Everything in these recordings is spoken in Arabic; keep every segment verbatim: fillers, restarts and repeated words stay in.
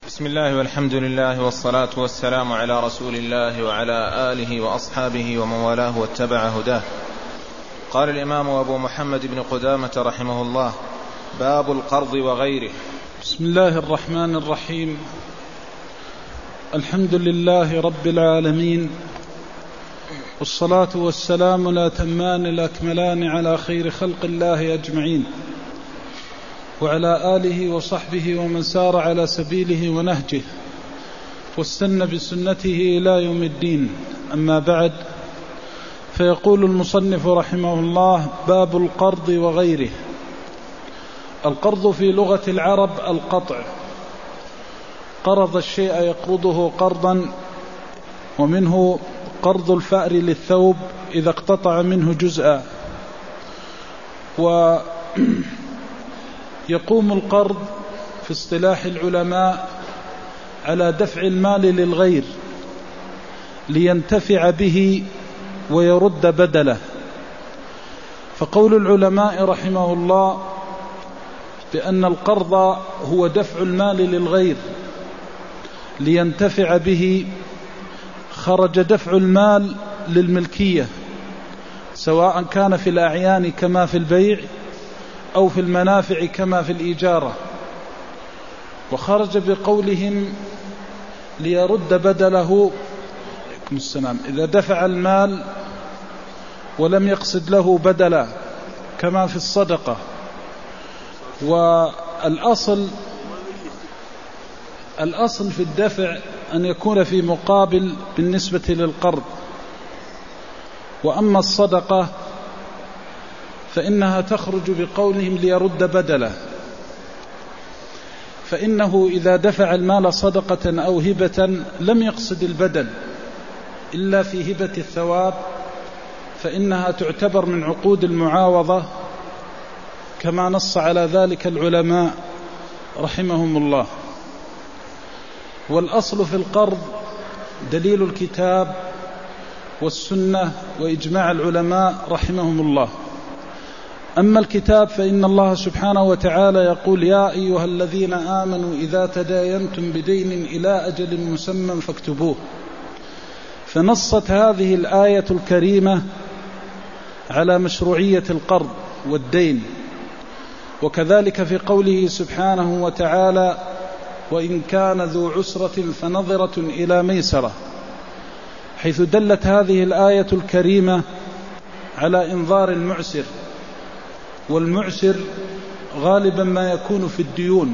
بسم الله والحمد لله والصلاة والسلام على رسول الله وعلى آله وأصحابه ومن والاه واتبع هداه. قال الإمام أبو محمد بن قدامة رحمه الله: باب القرض وغيره. بسم الله الرحمن الرحيم. الحمد لله رب العالمين، والصلاة والسلام الأتمان الأكملان على خير خلق الله أجمعين، وعلى آله وصحبه ومن سار على سبيله ونهجه واستنى بسنته إلى يوم الدين. أما بعد، فيقول المصنف رحمه الله: باب القرض وغيره. القرض في لغة العرب القطع، قرض الشيء يقرضه قرضا، ومنه قرض الفأر للثوب إذا اقتطع منه جزءا. و يقوم القرض في اصطلاح العلماء على دفع المال للغير لينتفع به ويرد بدله. فقول العلماء رحمه الله بأن القرض هو دفع المال للغير لينتفع به، خرج دفع المال للملكية، سواء كان في الأعيان كما في البيع أو في المنافع كما في الإجارة. وخرج بقولهم ليرد بدله. السلام. إذا دفع المال ولم يقصد له بدلا كما في الصدقة. والأصل الأصل في الدفع أن يكون في مقابل بالنسبة للقرض. وأما الصدقة فإنها تخرج بقولهم ليرد بدله، فإنه إذا دفع المال صدقة أو هبة لم يقصد البدل إلا في هبة الثواب، فإنها تعتبر من عقود المعاوضة كما نص على ذلك العلماء رحمهم الله. والأصل في القرض دليل الكتاب والسنة وإجماع العلماء رحمهم الله. أما الكتاب فإن الله سبحانه وتعالى يقول: يا أيها الذين آمنوا إذا تداينتم بدين إلى أجل مسمى فاكتبوه. فنصت هذه الآية الكريمة على مشروعية القرض والدين. وكذلك في قوله سبحانه وتعالى: وإن كان ذو عسرة فنظرة إلى ميسرة، حيث دلت هذه الآية الكريمة على إنظار المعسر. والمعسر غالبا ما يكون في الديون،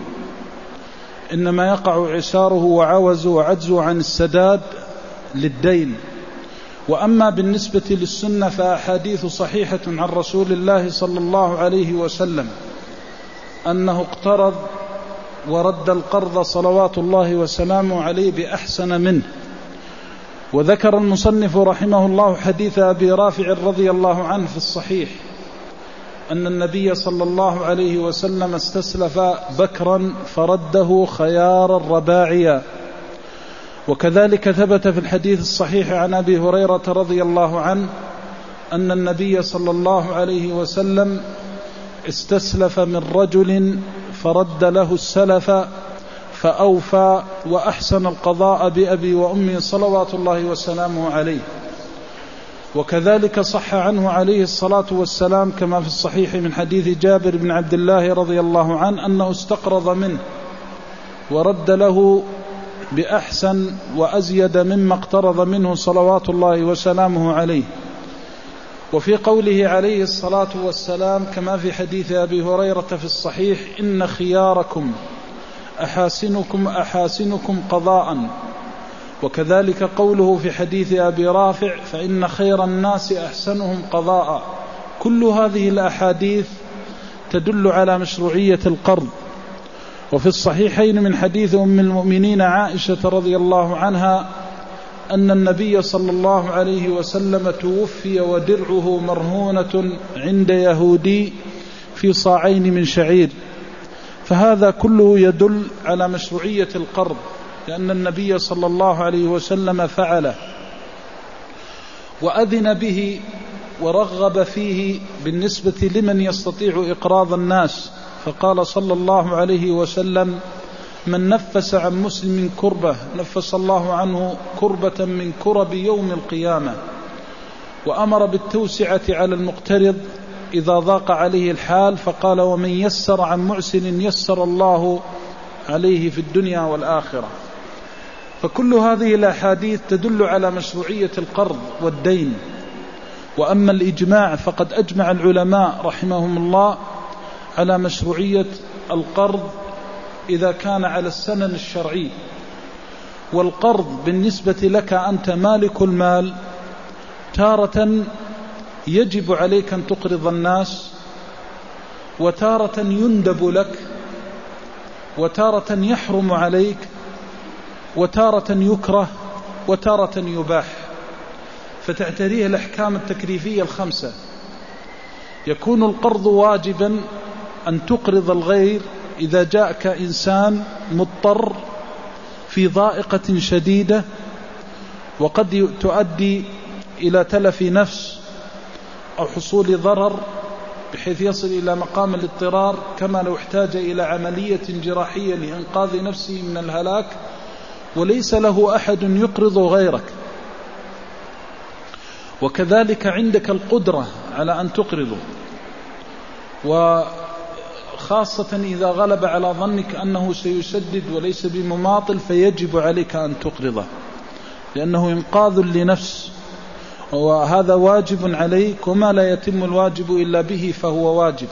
إنما يقع عساره وعوزه وعجزه عن السداد للدين. وأما بالنسبة للسنة فأحاديث صحيحة عن رسول الله صلى الله عليه وسلم أنه اقترض ورد القرض صلوات الله وسلامه عليه بأحسن منه. وذكر المصنف رحمه الله حديث أبي رافع رضي الله عنه في الصحيح أن النبي صلى الله عليه وسلم استسلف بكرا فرده خيار الرباعية. وكذلك ثبت في الحديث الصحيح عن أبي هريرة رضي الله عنه أن النبي صلى الله عليه وسلم استسلف من رجل فرد له السلف فأوفى وأحسن القضاء بأبي وأمي صلوات الله وسلامه عليه. وكذلك صح عنه عليه الصلاة والسلام كما في الصحيح من حديث جابر بن عبد الله رضي الله عنه أنه استقرض منه ورد له بأحسن وأزيد مما اقترض منه صلوات الله وسلامه عليه. وفي قوله عليه الصلاة والسلام كما في حديث أبي هريرة في الصحيح: إن خياركم أحاسنكم أحاسنكم قضاء. وكذلك قوله في حديث أبي رافع: فإن خير الناس أحسنهم قضاء. كل هذه الأحاديث تدل على مشروعية القرض. وفي الصحيحين من حديث أم المؤمنين عائشة رضي الله عنها أن النبي صلى الله عليه وسلم توفي ودرعه مرهونة عند يهودي في صاعين من شعير. فهذا كله يدل على مشروعية القرض، لأن النبي صلى الله عليه وسلم فعله وأذن به ورغب فيه بالنسبة لمن يستطيع إقراض الناس. فقال صلى الله عليه وسلم: من نفس عن مسلم كربة نفس الله عنه كربة من كرب يوم القيامة. وأمر بالتوسعة على المقترض إذا ضاق عليه الحال، فقال ومن يسر عن معسر يسر الله عليه في الدنيا والآخرة. فكل هذه الأحاديث تدل على مشروعية القرض والدين. وأما الإجماع فقد أجمع العلماء رحمهم الله على مشروعية القرض إذا كان على السنن الشرعي. والقرض بالنسبة لك أنت مالك المال تارة يجب عليك أن تقرض الناس، وتارة يندب لك، وتارة يحرم عليك، وتارة يكره، وتارة يباح، فتعتريه الأحكام التكليفية الخمسة. يكون القرض واجبا أن تقرض الغير إذا جاءك إنسان مضطر في ضائقة شديدة وقد تؤدي إلى تلف نفس أو حصول ضرر بحيث يصل إلى مقام الاضطرار، كما لو احتاج إلى عملية جراحية لإنقاذ نفسه من الهلاك وليس له أحد يقرض غيرك. وكذلك عندك القدرة على أن تقرضه، وخاصة إذا غلب على ظنك أنه سيسدد وليس بمماطل فيجب عليك أن تقرضه، لأنه إنقاذ لنفس، وهذا واجب عليك، وما لا يتم الواجب إلا به فهو واجب.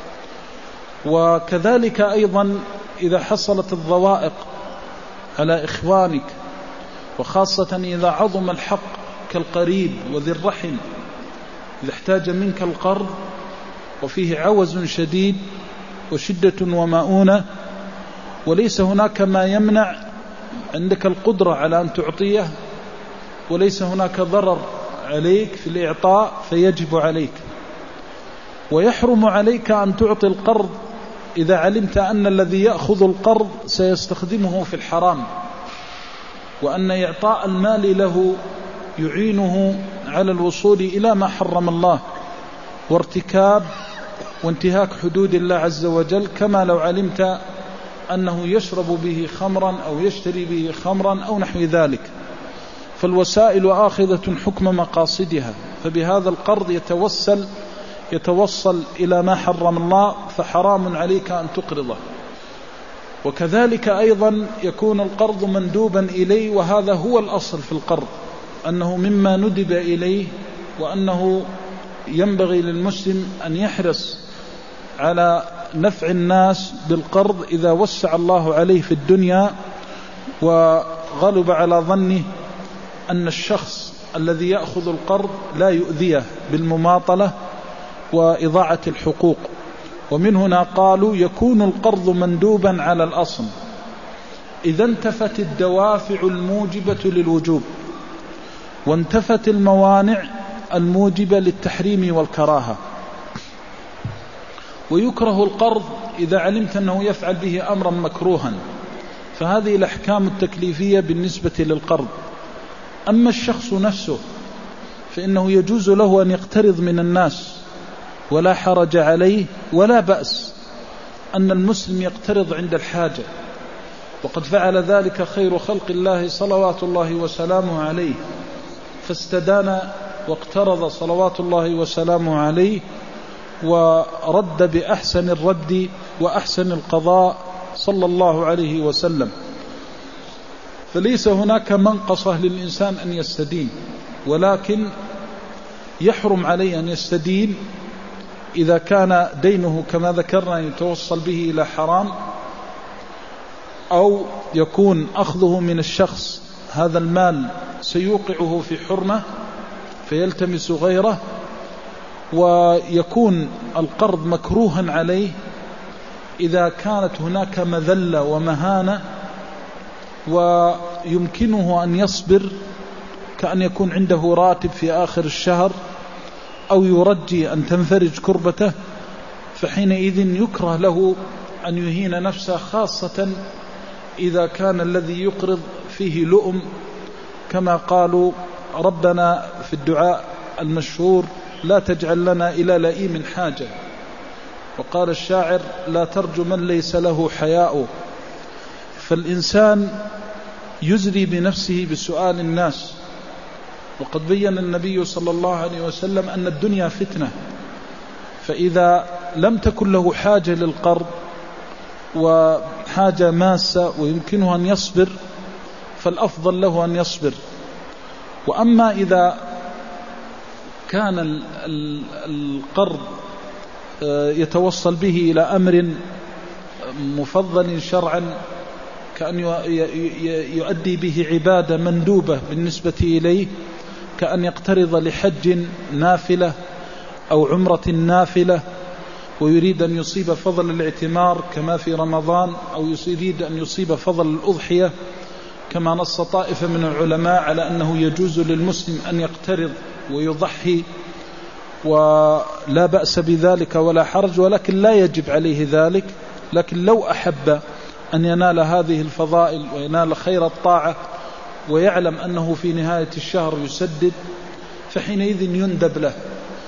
وكذلك أيضا إذا حصلت الضوائق على إخوانك، وخاصة إذا عظم الحق كالقريب وذي الرحم، إذا احتاج منك القرض وفيه عوز شديد وشدة ومؤونة وليس هناك ما يمنع، عندك القدرة على أن تعطيه وليس هناك ضرر عليك في الإعطاء، فيجب عليك. ويحرم عليك أن تعطي القرض إذا علمت أن الذي يأخذ القرض سيستخدمه في الحرام، وأن إعطاء المال له يعينه على الوصول إلى ما حرم الله وارتكاب وانتهاك حدود الله عز وجل، كما لو علمت أنه يشرب به خمرا أو يشتري به خمرا أو نحو ذلك. فالوسائل آخذة حكم مقاصدها، فبهذا القرض يتوسل يتوصل إلى ما حرم الله، فحرام عليك أن تقرضه. وكذلك أيضا يكون القرض مندوبا إليه، وهذا هو الأصل في القرض، أنه مما ندب إليه، وأنه ينبغي للمسلم أن يحرص على نفع الناس بالقرض إذا وسع الله عليه في الدنيا وغلب على ظنه أن الشخص الذي يأخذ القرض لا يؤذيه بالمماطلة وإضاعة الحقوق. ومن هنا قالوا يكون القرض مندوبا على الأصل إذا انتفت الدوافع الموجبة للوجوب وانتفت الموانع الموجبة للتحريم والكراهة. ويكره القرض إذا علمت أنه يفعل به أمرا مكروها، فهذه الأحكام التكليفية بالنسبة للقرض. أما الشخص نفسه فإنه يجوز له أن يقترض من الناس ولا حرج عليه، ولا بأس أن المسلم يقترض عند الحاجة، وقد فعل ذلك خير خلق الله صلوات الله وسلامه عليه، فاستدان واقترض صلوات الله وسلامه عليه ورد بأحسن الرد وأحسن القضاء صلى الله عليه وسلم. فليس هناك منقصة للإنسان أن يستدين، ولكن يحرم عليه أن يستدين إذا كان دينه كما ذكرنا يتوصل به إلى حرام، أو يكون أخذه من الشخص هذا المال سيوقعه في حرمة فيلتمس غيره، ويكون القرض مكروها عليه إذا كانت هناك مذلة ومهانة ويمكنه أن يصبر، كأن يكون عنده راتب في آخر الشهر أو يرجي أن تنفرج كربته، فحينئذ يكره له أن يهين نفسه، خاصة إذا كان الذي يقرض فيه لؤم، كما قالوا ربنا في الدعاء المشهور لا تجعل لنا إلى لئيم حاجة. وقال الشاعر لا ترجو من ليس له حياء. فالإنسان يزري بنفسه بسؤال الناس. وقد بين النبي صلى الله عليه وسلم أن الدنيا فتنة، فإذا لم تكن له حاجة للقرض وحاجة ماسة ويمكنه أن يصبر فالأفضل له أن يصبر. وأما إذا كان القرض يتوصل به إلى أمر مفضل شرعا كأن يؤدي به عبادة مندوبة بالنسبة إليه، كأن يقترض لحج نافلة أو عمرة نافلة ويريد أن يصيب فضل الاعتمار كما في رمضان، أو يريد أن يصيب فضل الأضحية كما نص طائفة من العلماء على أنه يجوز للمسلم أن يقترض ويضحي ولا بأس بذلك ولا حرج، ولكن لا يجب عليه ذلك. لكن لو أحب أن ينال هذه الفضائل وينال خير الطاعة ويعلم أنه في نهاية الشهر يسدد فحينئذ يندب له.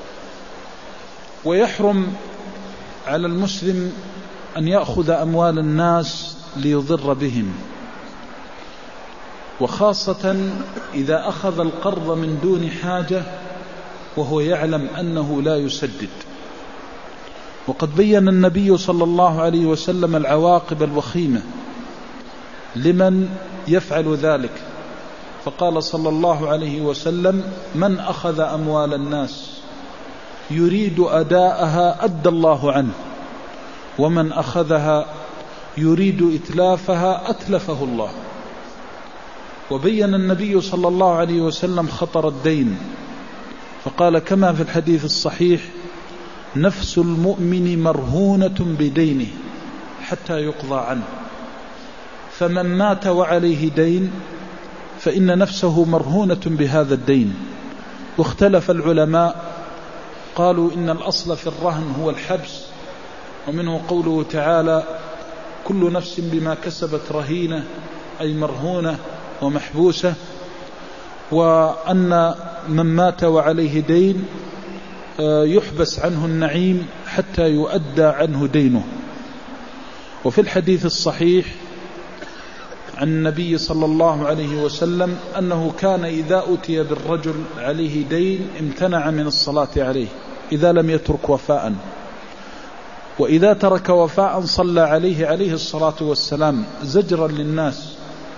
ويحرم على المسلم أن يأخذ أموال الناس ليضر بهم، وخاصة إذا أخذ القرض من دون حاجة وهو يعلم أنه لا يسدد. وقد بين النبي صلى الله عليه وسلم العواقب الوخيمة لمن يفعل ذلك، فقال صلى الله عليه وسلم: من أخذ أموال الناس يريد أداءها أدى الله عنه، ومن أخذها يريد إتلافها أتلفه الله. وبين النبي صلى الله عليه وسلم خطر الدين، فقال كما في الحديث الصحيح: نفس المؤمن مرهونة بدينه حتى يقضى عنه، فمن مات وعليه دين فإن نفسه مرهونة بهذا الدين. واختلف العلماء، قالوا إن الأصل في الرهن هو الحبس، ومنه قوله تعالى: كل نفس بما كسبت رهينة، أي مرهونة ومحبوسة. وأن من مات وعليه دين يحبس عنه النعيم حتى يؤدى عنه دينه. وفي الحديث الصحيح عن النبي صلى الله عليه وسلم أنه كان إذا أتي بالرجل عليه دين امتنع من الصلاة عليه إذا لم يترك وفاء، وإذا ترك وفاء صلى عليه عليه الصلاة والسلام زجرا للناس.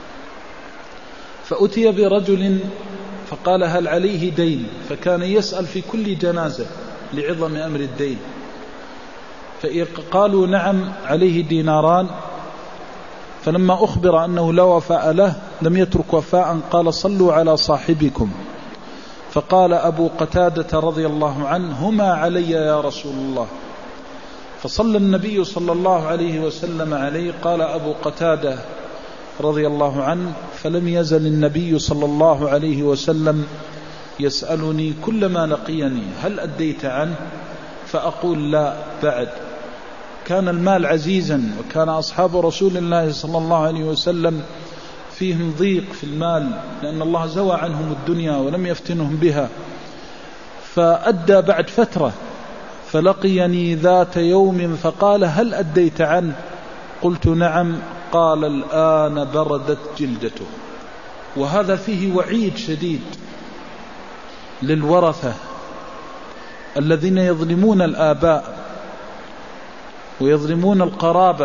فأتي برجل فقال: هل عليه دين؟ فكان يسأل في كل جنازة لعظم أمر الدين، فقالوا: نعم عليه ديناران. فلما أخبر أنه لا وفاء له لم يترك وفاء قال: صلوا على صاحبكم. فقال أبو قتادة رضي الله عنه: هما علي يا رسول الله. فصلى النبي صلى الله عليه وسلم عليه. قال أبو قتادة رضي الله عنه: فلم يزل النبي صلى الله عليه وسلم يسألني كلما لقيني: هل أديت عنه؟ فأقول: لا بعد. كان المال عزيزا، وكان أصحاب رسول الله صلى الله عليه وسلم فيهم ضيق في المال، لأن الله زوى عنهم الدنيا ولم يفتنهم بها. فأدى بعد فترة، فلقيني ذات يوم فقال: هل أديت عنه؟ قلت: نعم. قال: الآن بردت جلدته. وهذا فيه وعيد شديد للورثة الذين يظلمون الآباء ويظلمون القرابة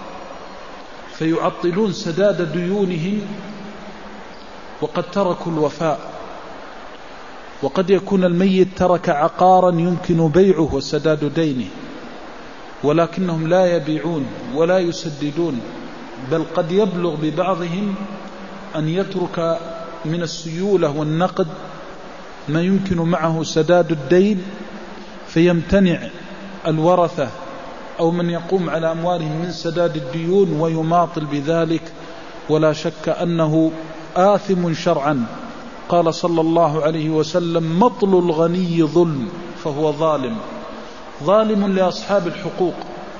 فيعطلون سداد ديونهم وقد تركوا الوفاء. وقد يكون الميت ترك عقارا يمكن بيعه وسداد دينه، ولكنهم لا يبيعون ولا يسددون، بل قد يبلغ ببعضهم أن يترك من السيولة والنقد ما يمكن معه سداد الدين، فيمتنع الورثة أو من يقوم على أموالهم من سداد الديون ويماطل بذلك، ولا شك أنه آثم شرعا. قال صلى الله عليه وسلم: مطل الغني ظلم فهو ظالم، ظالم لأصحاب الحقوق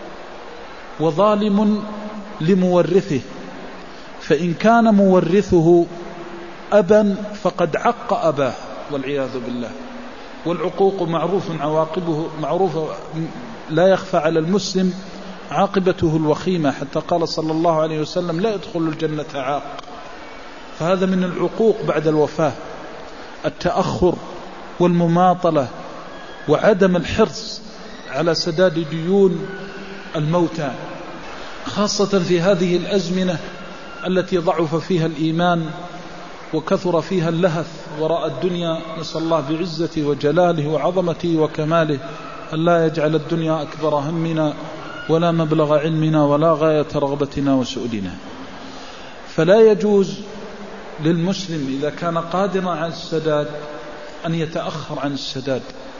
وظالم لمورثه، فإن كان مورثه أبا فقد عق أباه والعياذ بالله. والعقوق معروف عواقبه معروفة، لا يخفى على المسلم عاقبته الوخيمة، حتى قال صلى الله عليه وسلم لا يدخل الجنة عاق. فهذا من العقوق بعد الوفاة، التأخر والمماطلة وعدم الحرص على سداد ديون الموتى، خاصة في هذه الأزمنة التي ضعف فيها الإيمان وكثر فيها اللهث وراء الدنيا. نسأل الله بعزته وجلاله وعظمته وكماله أن لا يجعل الدنيا أكبر همنا ولا مبلغ علمنا ولا غاية رغبتنا وسؤدنا. فلا يجوز للمسلم إذا كان قادرا على السداد أن يتأخر عن السداد،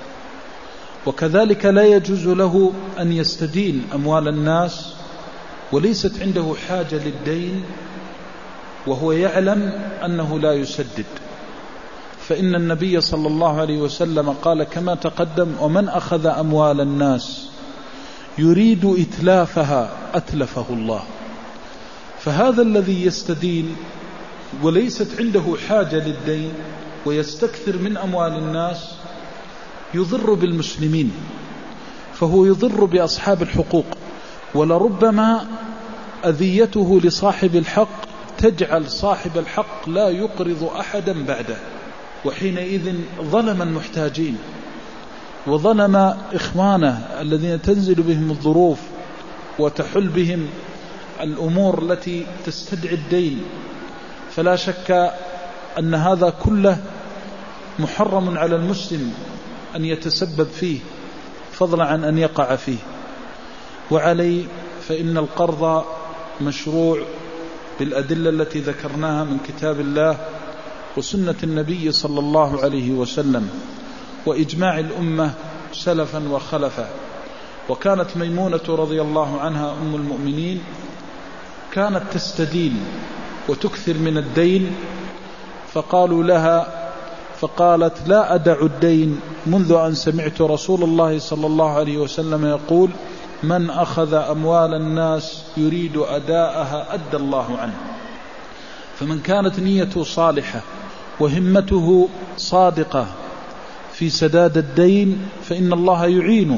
وكذلك لا يجوز له أن يستدين أموال الناس وليست عنده حاجة للدين وهو يعلم أنه لا يسدد. فإن النبي صلى الله عليه وسلم قال كما تقدم: ومن أخذ أموال الناس يريد إتلافها أتلفه الله. فهذا الذي يستدين وليست عنده حاجة للدين ويستكثر من أموال الناس يضر بالمسلمين، فهو يضر بأصحاب الحقوق، ولربما أذيته لصاحب الحق تجعل صاحب الحق لا يقرض أحدا بعده، وحينئذ ظلم المحتاجين وظلم إخوانه الذين تنزل بهم الظروف وتحل بهم الأمور التي تستدعي الدين. فلا شك أن هذا كله محرم على المسلم أن يتسبب فيه، فضلا عن أن يقع فيه. وعليه فإن القرض مشروع بالأدلة التي ذكرناها من كتاب الله وسنة النبي صلى الله عليه وسلم وإجماع الأمة سلفا وخلفا. وكانت ميمونة رضي الله عنها أم المؤمنين كانت تستدين وتكثر من الدين، فقالوا لها فقالت: لا أدع الدين منذ أن سمعت رسول الله صلى الله عليه وسلم يقول: من أخذ أموال الناس يريد أداءها أدى الله عنه. فمن كانت نيته صالحة وهمته صادقة في سداد الدين فإن الله يعينه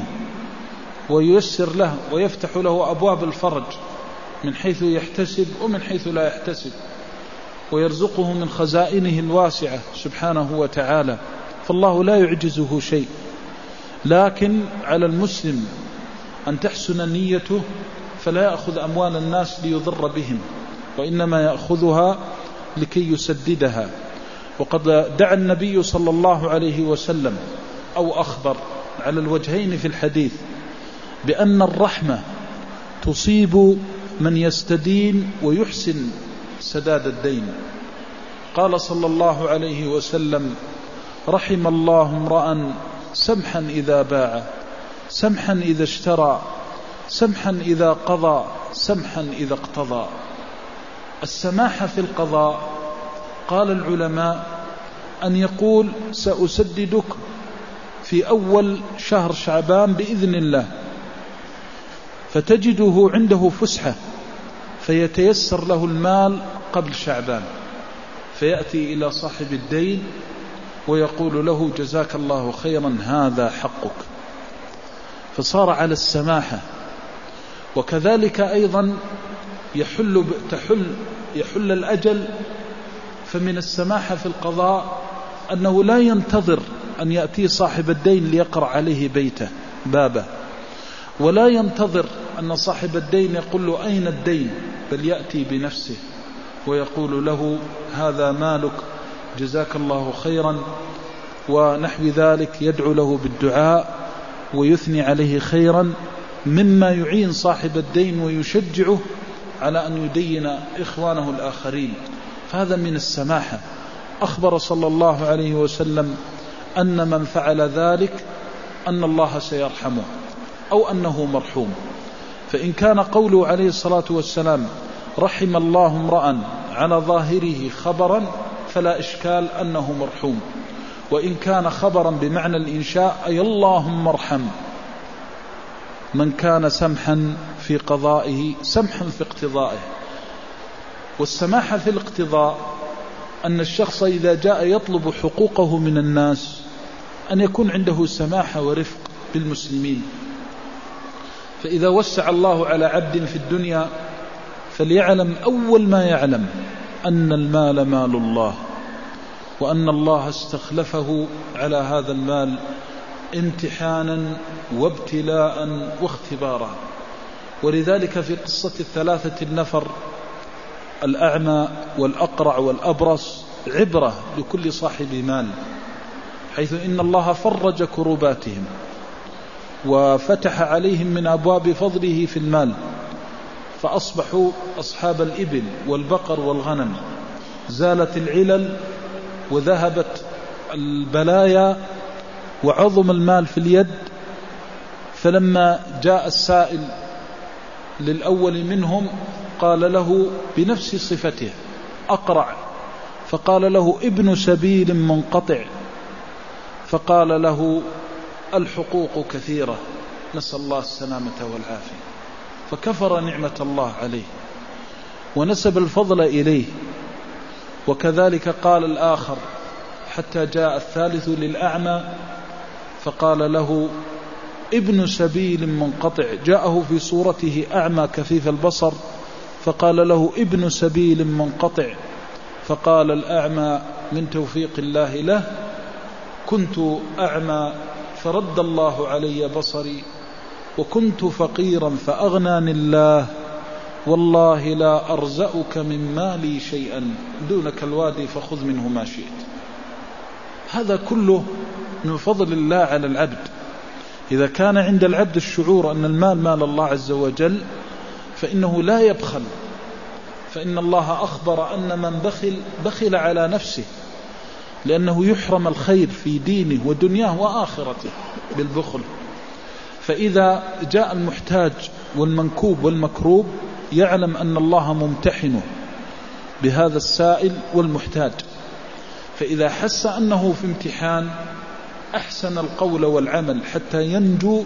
وييسر له ويفتح له أبواب الفرج من حيث يحتسب ومن حيث لا يحتسب، ويرزقه من خزائنه الواسعة سبحانه وتعالى، فالله لا يعجزه شيء. لكن على المسلم أن تحسن نيته فلا يأخذ أموال الناس ليضر بهم، وإنما يأخذها لكي يسددها. وقد دعا النبي صلى الله عليه وسلم أو أخبر على الوجهين في الحديث بأن الرحمة تصيب من يستدين ويحسن سداد الدين. قال صلى الله عليه وسلم: رحم الله امرأ سمحا إذا باع، سمحا إذا اشترى، سمحا إذا قضى، سمحا إذا اقتضى. السماحة في القضاء قال العلماء أن يقول: سأسددك في أول شهر شعبان بإذن الله، فتجده عنده فسحة فيتيسر له المال قبل شعبان، فيأتي إلى صاحب الدين ويقول له: جزاك الله خيرا هذا حقك، فصار على السماحة. وكذلك أيضا يحل تحل يحل الأجل، فمن السماحة في القضاء أنه لا ينتظر أن يأتي صاحب الدين ليقرأ عليه بيته بابه، ولا ينتظر أن صاحب الدين يقول له: أين الدين؟ بل يأتي بنفسه ويقول له: هذا مالك جزاك الله خيرا، ونحو ذلك، يدعو له بالدعاء ويثني عليه خيرا، مما يعين صاحب الدين ويشجعه على أن يدين إخوانه الآخرين. فهذا من السماحة. أخبر صلى الله عليه وسلم أن من فعل ذلك أن الله سيرحمه أو أنه مرحوم. فإن كان قوله عليه الصلاة والسلام رحم الله امرأ على ظاهره خبرا فلا إشكال أنه مرحوم، وإن كان خبرا بمعنى الإنشاء أي اللهم ارحم من كان سمحا في قضائه سمحا في اقتضائه. والسماحة في الاقتضاء أن الشخص إذا جاء يطلب حقوقه من الناس أن يكون عنده سماحة ورفق بالمسلمين، فإذا وسع الله على عبد في الدنيا فليعلم أول ما يعلم أن المال مال الله، وأن الله استخلفه على هذا المال امتحانا وابتلاء واختبارا. ولذلك في قصة الثلاثة النفر الأعمى والأقرع والأبرص عبرة لكل صاحب مال، حيث إن الله فرج كرباتهم وفتح عليهم من أبواب فضله في المال، فأصبحوا أصحاب الإبل والبقر والغنم، زالت العلل وذهبت البلايا وعظم المال في اليد. فلما جاء السائل للأول منهم قال له بنفس صفته أقرع، فقال له ابن سبيل منقطع، فقال له الحقوق كثيرة، نسأل الله السلامة والعافية، فكفر نعمة الله عليه ونسب الفضل إليه. وكذلك قال الآخر حتى جاء الثالث للأعمى فقال له ابن سبيل منقطع، جاءه في صورته أعمى كفيف البصر فقال له ابن سبيل منقطع، فقال الأعمى من توفيق الله له كنت أعمى فرد الله علي بصري، وكنت فقيرا فأغناني الله، والله لا أرزأك من مالي شيئا دونك الوادي فخذ منه ما شئت. هذا كله من فضل الله على العبد. إذا كان عند العبد الشعور أن المال مال الله عز وجل فإنه لا يبخل، فإن الله أخبر أن من بخل بخل على نفسه، لأنه يحرم الخير في دينه ودنياه وآخرته بالبخل. فإذا جاء المحتاج والمنكوب والمكروب يعلم أن الله ممتحنه بهذا السائل والمحتاج، فإذا حس أنه في امتحان أحسن القول والعمل حتى ينجو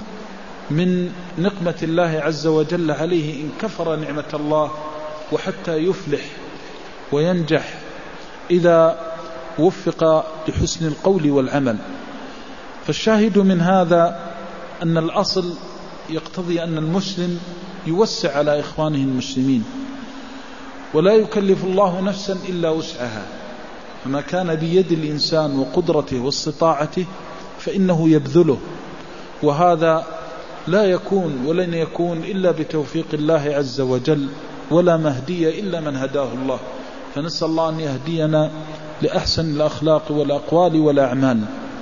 من نقمة الله عز وجل عليه إن كفر نعمة الله، وحتى يفلح وينجح إذا وفق لحسن القول والعمل. فالشاهد من هذا أن الأصل يقتضي أن المسلم يوسع على إخوانه المسلمين، ولا يكلف الله نفسا إلا وسعها، فما كان بيد الإنسان وقدرته واستطاعته فإنه يبذله، وهذا لا يكون ولن يكون إلا بتوفيق الله عز وجل، ولا مهدي إلا من هداه الله. فنسأل الله أن يهدينا لأحسن الأخلاق والأقوال والأعمال.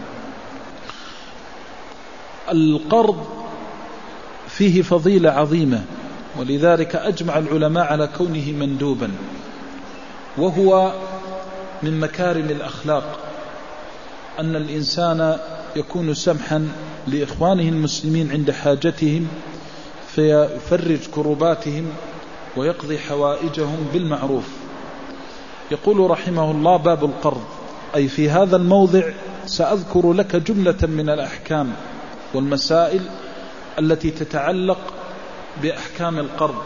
القرض فيه فضيلة عظيمة، ولذلك أجمع العلماء على كونه مندوبا، وهو من مكارم الأخلاق أن الإنسان يكون سمحا لإخوانه المسلمين عند حاجتهم، فيفرج كرباتهم ويقضي حوائجهم بالمعروف. يقول رحمه الله باب القرض، أي في هذا الموضع سأذكر لك جملة من الأحكام والمسائل التي تتعلق بأحكام القرض.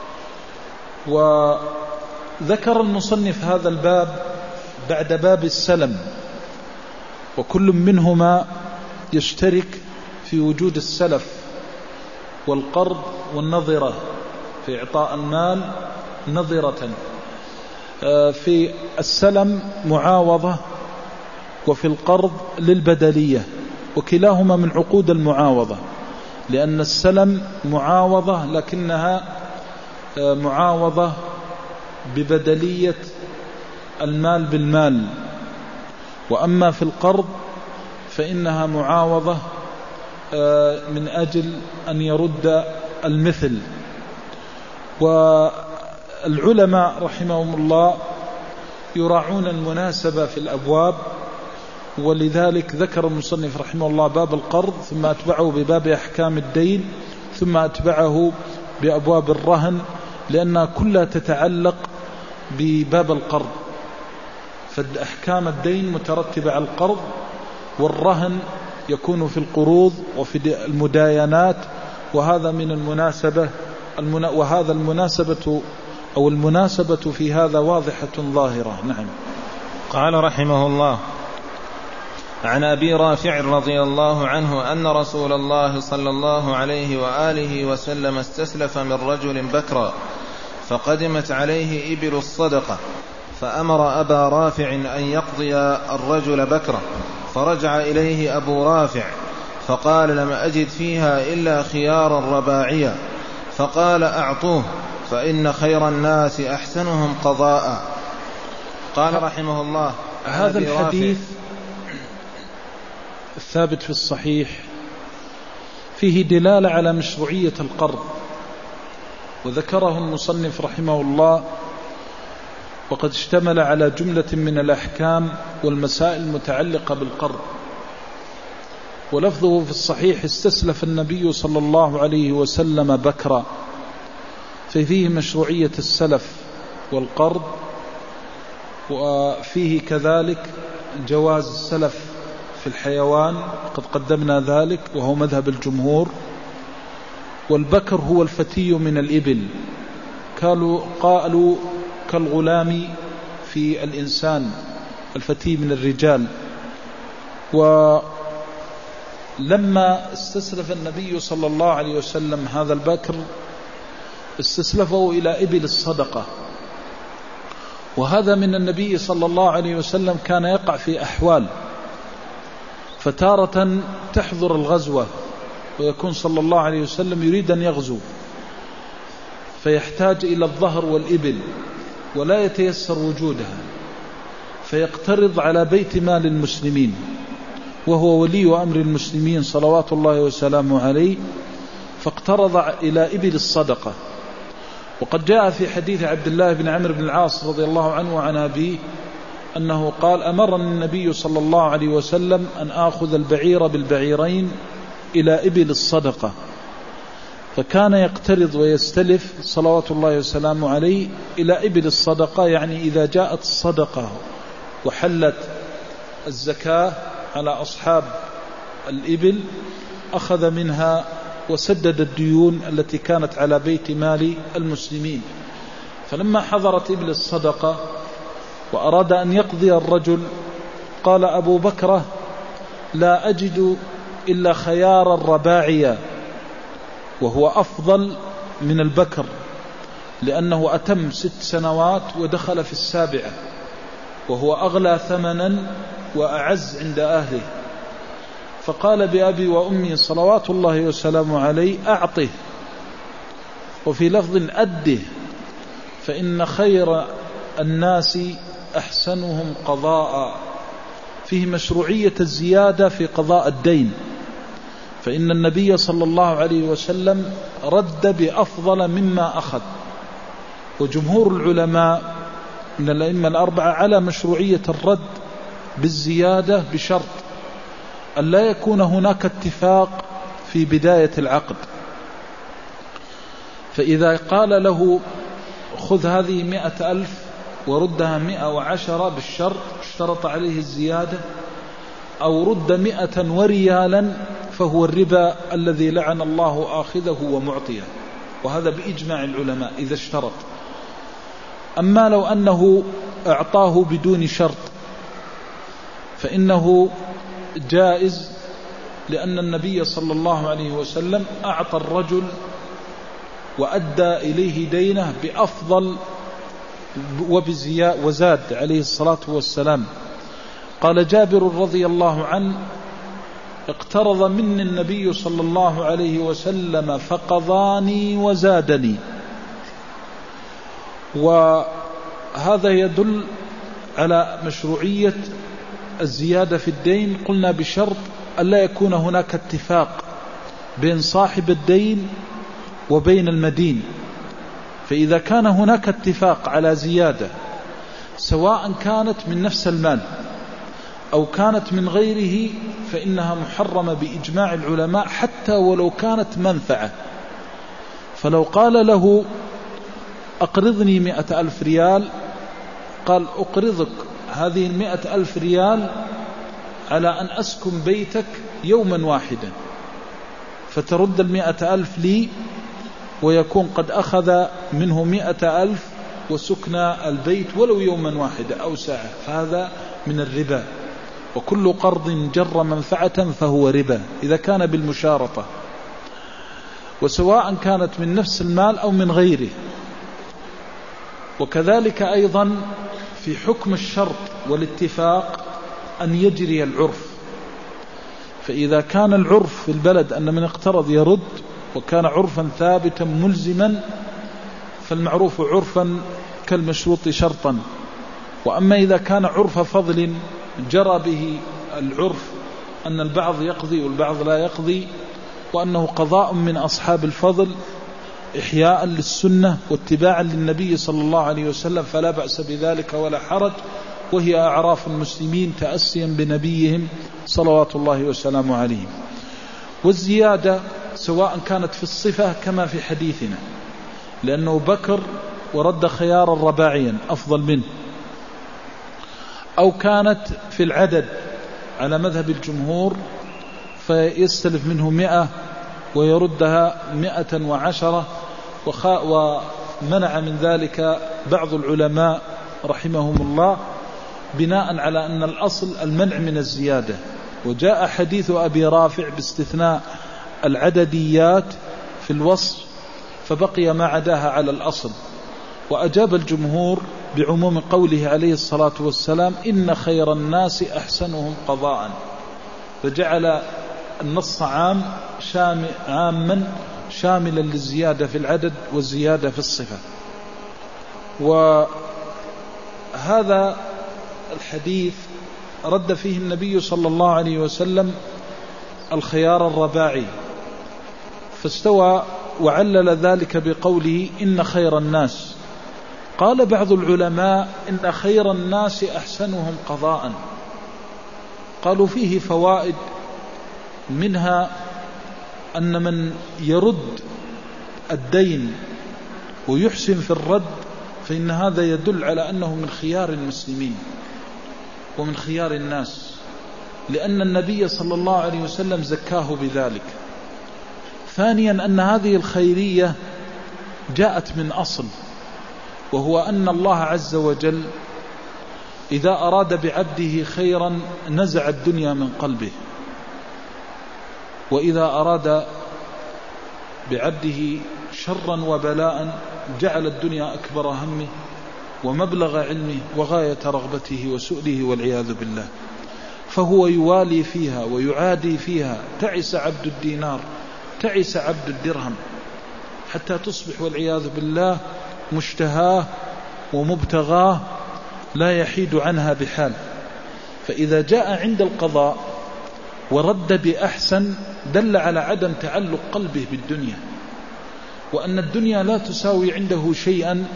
وذكر المصنف هذا الباب بعد باب السلم، وكل منهما يشترك في وجود السلف والقرض والنظرة، في إعطاء المال نظرة. في السلم معاوضة، وفي القرض للبدلية، وكلاهما من عقود المعاوضة، لأن السلم معاوضة لكنها معاوضة ببدلية المال بالمال، وأما في القرض فإنها معاوضة من أجل أن يرد المثل. والعلماء رحمهم الله يراعون المناسبة في الأبواب، ولذلك ذكر المصنف رحمه الله باب القرض، ثم أتبعه بباب أحكام الدين، ثم أتبعه بأبواب الرهن، لأنها كلها تتعلق بباب القرض. فأحكام الدين مترتبة على القرض، والرهن يكون في القروض وفي المداينات، وهذا من المناسبة وهذا المناسبة أو المناسبة في هذا واضحة ظاهرة. نعم. قال رحمه الله عن أبي رافع رضي الله عنه أن رسول الله صلى الله عليه وآله وسلم استسلف من رجل بكرا فقدمت عليه إبل الصدقة فأمر أبا رافع أن يقضي الرجل بكرة، فرجع إليه أبو رافع فقال لم أجد فيها إلا خيار الرباعية، فقال أعطوه فإن خير الناس أحسنهم قضاء. قال رحمه الله هذا الحديث الثابت في الصحيح فيه دلالة على مشروعية القرض، وذكره المصنف رحمه الله وقد اشتمل على جملة من الأحكام والمسائل المتعلقة بالقرض. ولفظه في الصحيح استسلف النبي صلى الله عليه وسلم بكرا، ففيه مشروعية السلف والقرض، وفيه كذلك جواز السلف في الحيوان قد قدمنا ذلك وهو مذهب الجمهور. والبكر هو الفتي من الإبل، قالوا, قالوا كالغلام في الإنسان الفتي من الرجال. ولما استسلف النبي صلى الله عليه وسلم هذا البكر استسلفه إلى إبل الصدقة، وهذا من النبي صلى الله عليه وسلم كان يقع في أحوال، فتارة تحضر الغزوة ويكون صلى الله عليه وسلم يريد أن يغزو فيحتاج إلى الظهر والإبل ولا يتيسر وجودها، فيقترض على بيت مال المسلمين وهو ولي أمر المسلمين صلوات الله وسلامه عليه، فاقترض إلى إبل الصدقة. وقد جاء في حديث عبد الله بن عمرو بن العاص رضي الله عنه وعن أبيه أنه قال أمرني النبي صلى الله عليه وسلم أن آخذ البعير بالبعيرين إلى إبل الصدقة، فكان يقترض ويستلف صلوات الله وسلامه عليه إلى إبل الصدقة، يعني إذا جاءت الصدقة وحلت الزكاة على أصحاب الإبل أخذ منها وسدد الديون التي كانت على بيت مال المسلمين. فلما حضرت إبل الصدقة وأراد أن يقضي الرجل قال أبو بكرة لا أجد إلا خيار الرباعية، وهو أفضل من البكر لأنه أتم ست سنوات ودخل في السابعة، وهو أغلى ثمنا وأعز عند أهله. فقال بأبي وأمي صلوات الله وسلامه عليه أعطه، وفي لفظ أده، فإن خير الناس أحسنهم قضاء. فيه مشروعية الزيادة في قضاء الدين، فإن النبي صلى الله عليه وسلم رد بأفضل مما أخذ. وجمهور العلماء من الأئمة الأربعة على مشروعية الرد بالزيادة بشرط أن لا يكون هناك اتفاق في بداية العقد. فإذا قال له خذ هذه مئة ألف وردها مئة وعشرة بالشرط اشترط عليه الزيادة، أو رد مئة وريالا، فهو الربا الذي لعن الله آخذه ومعطيه، وهذا بإجماع العلماء إذا اشترط. أما لو أنه أعطاه بدون شرط فإنه جائز، لأن النبي صلى الله عليه وسلم أعطى الرجل وأدى إليه دينه بأفضل وزاد عليه الصلاة والسلام. قال جابر رضي الله عنه اقترض مني النبي صلى الله عليه وسلم فقضاني وزادني. وهذا يدل على مشروعية الزيادة في الدين، قلنا بشرط ألا يكون هناك اتفاق بين صاحب الدين وبين المدين. فإذا كان هناك اتفاق على زيادة سواء كانت من نفس المال أو كانت من غيره فإنها محرمة بإجماع العلماء حتى ولو كانت منفعة. فلو قال له أقرضني مئة ألف ريال، قال أقرضك هذه المئة ألف ريال على أن أسكن بيتك يوما واحدا، فترد المئة ألف لي ويكون قد أخذ منه مئة ألف وسكن البيت ولو يوما واحدا أو ساعة، فهذا من الربا. وكل قرض جر منفعة فهو ربا إذا كان بالمشارطة، وسواء كانت من نفس المال أو من غيره. وكذلك أيضا في حكم الشرط والاتفاق أن يجري العرف، فإذا كان العرف في البلد أن من اقترض يرد وكان عرفا ثابتا ملزما فالمعروف عرفا كالمشروط شرطا. وأما إذا كان عرف فضل جرى به العرف أن البعض يقضي والبعض لا يقضي، وأنه قضاء من أصحاب الفضل إحياء للسنة واتباعا للنبي صلى الله عليه وسلم، فلا بأس بذلك ولا حرج، وهي أعراف المسلمين تأسيا بنبيهم صلوات الله وسلامه عليه. والزيادة سواء كانت في الصفة كما في حديثنا، لأنه بكر ورد خيارا رباعيا أفضل منه، أو كانت في العدد على مذهب الجمهور فيستلف منه مئة ويردها مئة وعشرة، ومنع من ذلك بعض العلماء رحمهم الله بناء على أن الأصل المنع من الزيادة. وجاء حديث أبي رافع باستثناء العدديات في الوصف فبقي ما عداها على الأصل. وأجاب الجمهور بعموم قوله عليه الصلاة والسلام إن خير الناس أحسنهم قضاء، فجعل النص عام شامل عاما شاملا للزيادة في العدد والزيادة في الصفة. وهذا الحديث رد فيه النبي صلى الله عليه وسلم الخيار الرباعي، فاستوى وعلل ذلك بقوله إن خير الناس. قال بعض العلماء إن خير الناس أحسنهم قضاء، قالوا فيه فوائد، منها أن من يرد الدين ويحسن في الرد فإن هذا يدل على أنه من خيار المسلمين ومن خيار الناس، لأن النبي صلى الله عليه وسلم زكاه بذلك. ثانيا أن هذه الخيرية جاءت من أصل، وهو أن الله عز وجل إذا أراد بعبده خيرا نزع الدنيا من قلبه، وإذا أراد بعبده شرا وبلاء جعل الدنيا أكبر همه ومبلغ علمه وغاية رغبته وسؤله والعياذ بالله، فهو يوالي فيها ويعادي فيها. تعس عبد الدينار، تعس عبد الدرهم، حتى تصبح والعياذ بالله مشتهاه ومبتغاه لا يحيد عنها بحال. فإذا جاء عند القضاء ورد بأحسن دل على عدم تعلق قلبه بالدنيا، وأن الدنيا لا تساوي عنده شيئا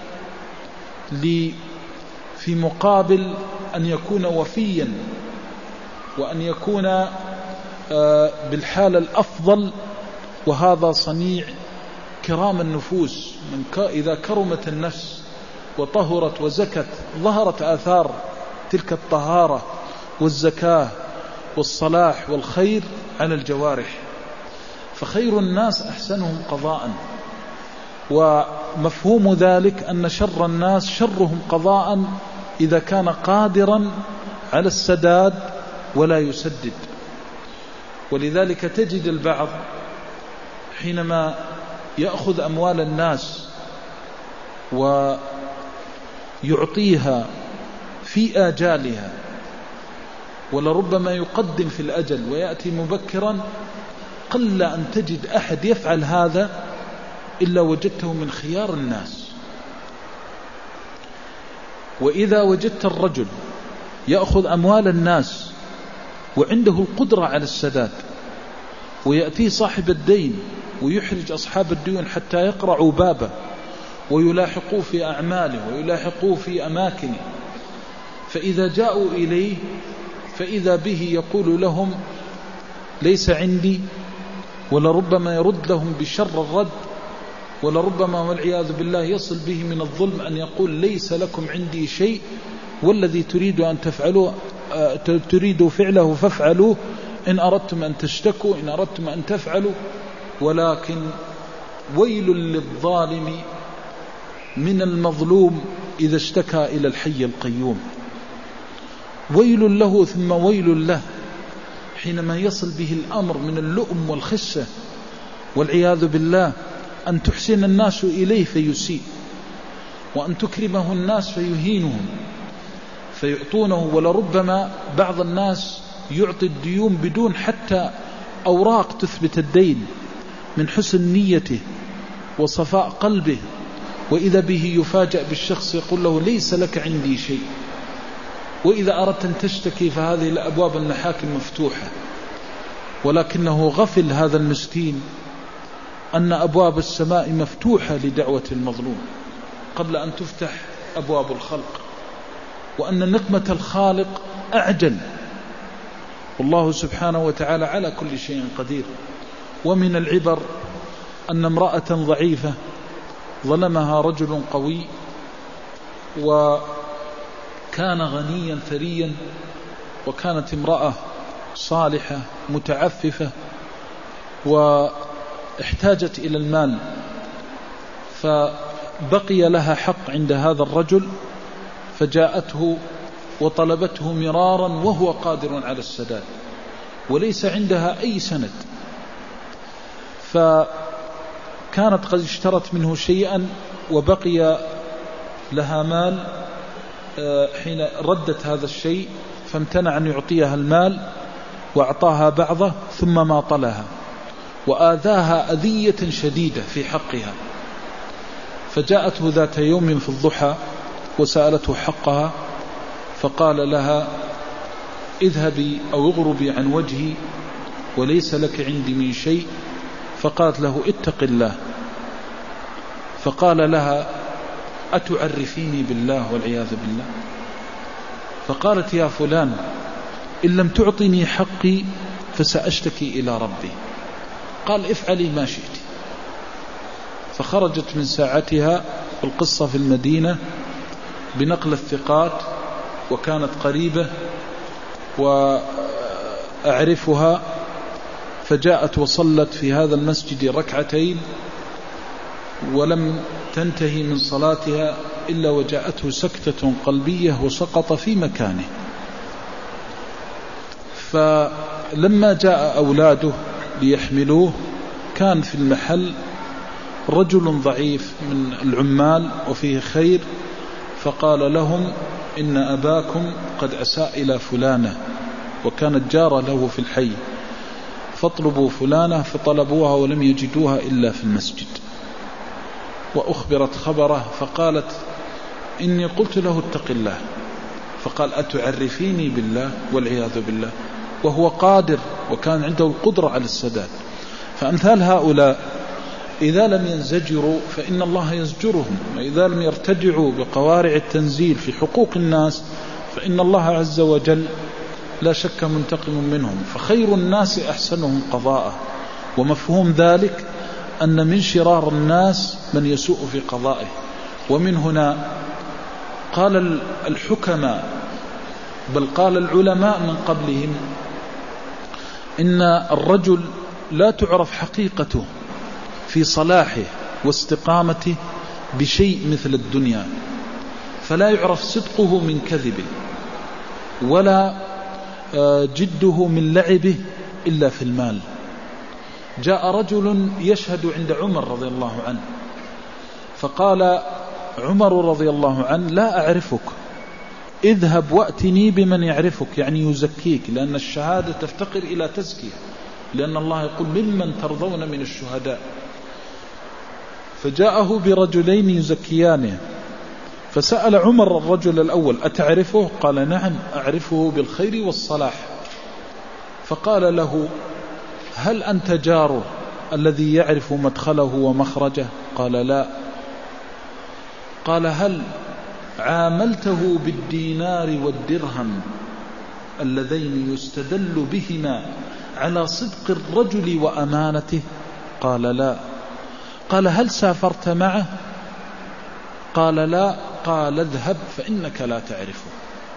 في مقابل أن يكون وفيا وأن يكون بالحال الأفضل، وهذا صنيع كرام النفوس. من إذا كرمت النفس وطهرت وزكت ظهرت آثار تلك الطهارة والزكاة والصلاح والخير على الجوارح. فخير الناس أحسنهم قضاء، ومفهوم ذلك أن شر الناس شرهم قضاء إذا كان قادرا على السداد ولا يسدد. ولذلك تجد البعض حينما يأخذ أموال الناس ويعطيها في آجالها، ولربما يقدم في الأجل ويأتي مبكرا، قل أن تجد أحد يفعل هذا إلا وجدته من خيار الناس. وإذا وجدت الرجل يأخذ أموال الناس وعنده القدرة على السداد، ويأتي صاحب الدين ويحرج أصحاب الديون حتى يقرعوا بابه ويلاحقوا في أعماله ويلاحقوا في أماكنه، فإذا جاءوا إليه فإذا به يقول لهم ليس عندي، ولربما يرد لهم بشر الرد، ولربما والعياذ بالله يصل به من الظلم أن يقول ليس لكم عندي شيء، والذي تريد أن تفعلوا تريدوا فعله فافعلوه، إن أردتم أن تشتكوا، إن أردتم أن تفعلوا. ولكن ويل للظالم من المظلوم إذا اشتكى إلى الحي القيوم. ويل له ثم ويل له حينما يصل به الأمر من اللؤم والخسة والعياذ بالله، أن تحسن الناس إليه فيسيء، وأن تكرمه الناس فيهينهم فيعطونه. ولربما بعض الناس يعطي الديون بدون حتى أوراق تثبت الدين من حسن نيته وصفاء قلبه، وإذا به يفاجأ بالشخص يقول له ليس لك عندي شيء، وإذا أردت أن تشتكي فهذه الأبواب المحاكم مفتوحة. ولكنه غفل هذا المسكين أن أبواب السماء مفتوحة لدعوة المظلوم قبل أن تفتح أبواب الخلق، وأن نقمة الخالق أعجل، والله سبحانه وتعالى على كل شيء قدير. ومن العبر أن امرأة ضعيفة ظلمها رجل قوي، وكان غنيا ثريا، وكانت امرأة صالحة متعففة واحتاجت إلى المال، فبقي لها حق عند هذا الرجل، فجاءته وطلبته مرارا وهو قادر على السداد وليس عندها أي سند. فكانت قد اشترت منه شيئا وبقي لها مال، حين ردت هذا الشيء فامتنع أن يعطيها المال وأعطاها بعضه ثم ماطلها وآذاها أذية شديدة في حقها. فجاءته ذات يوم في الضحى وسألته حقها، فقال لها اذهبي أو اغربي عن وجهي وليس لك عندي من شيء. فقالت له اتق الله. فقال لها أتعرفيني بالله والعياذ بالله؟ فقالت يا فلان إن لم تعطني حقي فسأشتكي إلى ربي. قال افعلي ما شئت. فخرجت من ساعتها، القصة في المدينة بنقل الثقات، وكانت قريبة وأعرفها، فجاءت وصلت في هذا المسجد ركعتين ولم تنتهي من صلاتها إلا وجاءته سكتة قلبية وسقط في مكانه. فلما جاء أولاده ليحملوه كان في المحل رجل ضعيف من العمال وفيه خير، فقال لهم إن أباكم قد أساء إلى فلانة، وكانت جارة له في الحي، فاطلبوا فلانة. فطلبوها ولم يجدوها إلا في المسجد، وأخبرت خبره، فقالت إني قلت له اتق الله، فقال أتعرفيني بالله والعياذ بالله، وهو قادر وكان عنده القدرة على السداد. فأمثال هؤلاء إذا لم ينزجروا فإن الله يزجرهم، وإذا لم يرتدعوا بقوارع التنزيل في حقوق الناس فإن الله عز وجل لا شك منتقم منهم. فخير الناس أحسنهم قضاء، ومفهوم ذلك أن من شرار الناس من يسوء في قضائه. ومن هنا قال الحكماء بل قال العلماء من قبلهم إن الرجل لا تعرف حقيقته في صلاحه واستقامته بشيء مثل الدنيا، فلا يعرف صدقه من كذبه ولا جده من لعبه إلا في المال. جاء رجل يشهد عند عمر رضي الله عنه، فقال عمر رضي الله عنه لا أعرفك، اذهب وأتني بمن يعرفك، يعني يزكيك، لأن الشهادة تفتقر إلى تزكية، لأن الله يقول ممن ترضون من الشهداء. فجاءه برجلين يزكيانه، فسأل عمر الرجل الأول أتعرفه؟ قال نعم أعرفه بالخير والصلاح. فقال له هل أنت جاره الذي يعرف مدخله ومخرجه؟ قال لا. قال هل عاملته بالدينار والدرهم اللذين يستدل بهما على صدق الرجل وأمانته؟ قال لا. قال هل سافرت معه؟ قال لا. قال اذهب فإنك لا تعرفه.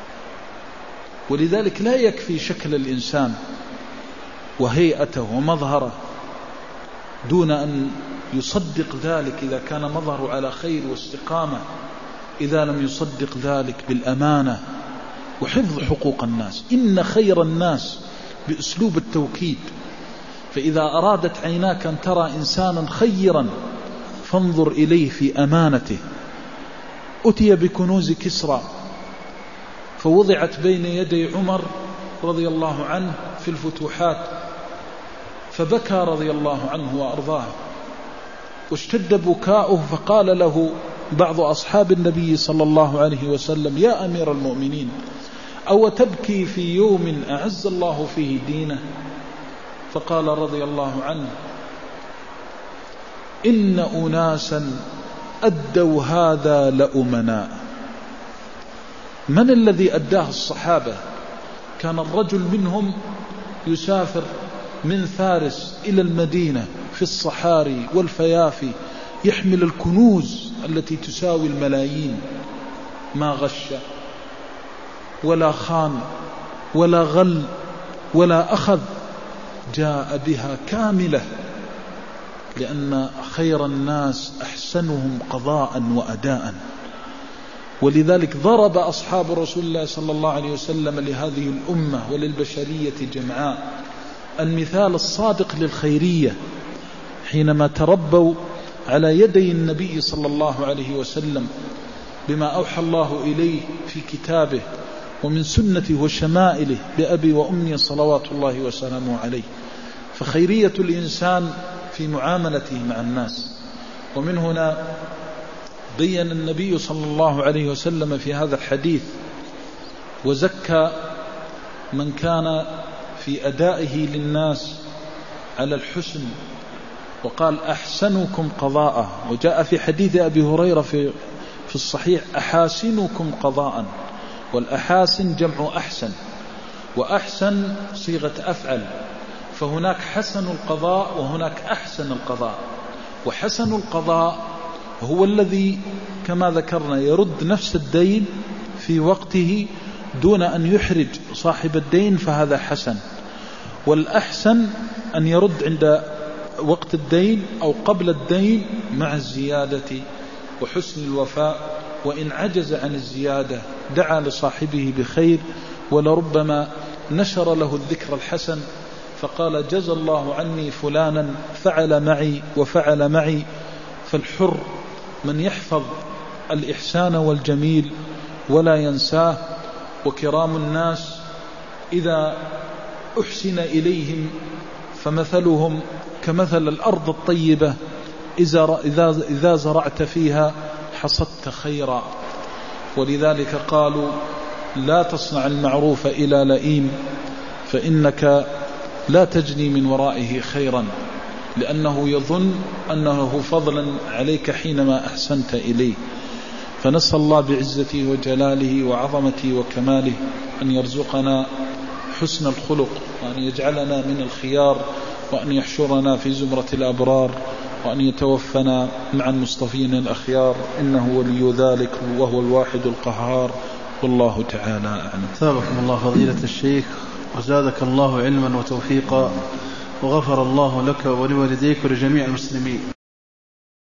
ولذلك لا يكفي شكل الإنسان وهيئته ومظهره دون أن يصدق ذلك إذا كان مظهره على خير واستقامة، إذا لم يصدق ذلك بالأمانة وحفظ حقوق الناس. إن خير الناس بأسلوب التوكيد، فإذا أرادت عيناك أن ترى إنسانا خيرا فانظر إليه في أمانته. أتي بكنوز كسرى فوضعت بين يدي عمر رضي الله عنه في الفتوحات، فبكى رضي الله عنه وأرضاه واشتد بكاؤه، فقال له بعض أصحاب النبي صلى الله عليه وسلم: يا أمير المؤمنين، أو تبكي في يوم أعز الله فيه دينه؟ فقال رضي الله عنه: إن أناسا أدوا هذا لأمناء. من الذي أداه؟ الصحابة. كان الرجل منهم يسافر من فارس إلى المدينة في الصحاري والفيافي يحمل الكنوز التي تساوي الملايين، ما غش ولا خان ولا غل ولا أخذ، جاء بها كاملة، لأن خير الناس أحسنهم قضاء وأداء. ولذلك ضرب أصحاب رسول الله صلى الله عليه وسلم لهذه الأمة وللبشرية جمعاء المثال الصادق للخيرية، حينما تربوا على يدي النبي صلى الله عليه وسلم بما أوحى الله إليه في كتابه ومن سنته وشمائله بأبي وأمي صلوات الله وسلامه عليه. فخيرية الإنسان في معاملته مع الناس. ومن هنا بين النبي صلى الله عليه وسلم في هذا الحديث وزكى من كان في أدائه للناس على الحسن، وقال: أحسنكم قضاء. وجاء في حديث أبي هريرة في في الصحيح: أحاسنكم قضاء. والأحاسن جمع أحسن، وأحسن صيغة أفعل، فهناك حسن القضاء وهناك أحسن القضاء. وحسن القضاء هو الذي كما ذكرنا يرد نفس الدين في وقته دون أن يحرج صاحب الدين، فهذا حسن. والأحسن أن يرد عند وقت الدين أو قبل الدين مع الزيادة وحسن الوفاء، وإن عجز عن الزيادة دعا لصاحبه بخير، ولربما نشر له الذكر الحسن فقال: جزى الله عني فلانا فعل معي وفعل معي. فالحر من يحفظ الإحسان والجميل ولا ينساه. وكرام الناس إذا أحسن إليهم فمثلهم كمثل الأرض الطيبة إذا إذا زرعت فيها حصدت خيرا. ولذلك قالوا: لا تصنع المعروف إلى لئيم فإنك لا تجني من ورائه خيرا، لأنه يظن أنه فضلا عليك حينما أحسنت إليه. فنسأل الله بعزته وجلاله وعظمته وكماله أن يرزقنا حسن الخلق، وأن يجعلنا من الخيار، وأن يحشرنا في زمرة الأبرار، وأن يتوفنا مع المصطفين الأخيار، إنه ولي ذلك وهو الواحد القهار، والله تعالى أعلم. ثابكم الله فضيلة الشيخ، وزادك الله علما وتوفيقا، وغفر الله لك ولوالديك ولجميع المسلمين.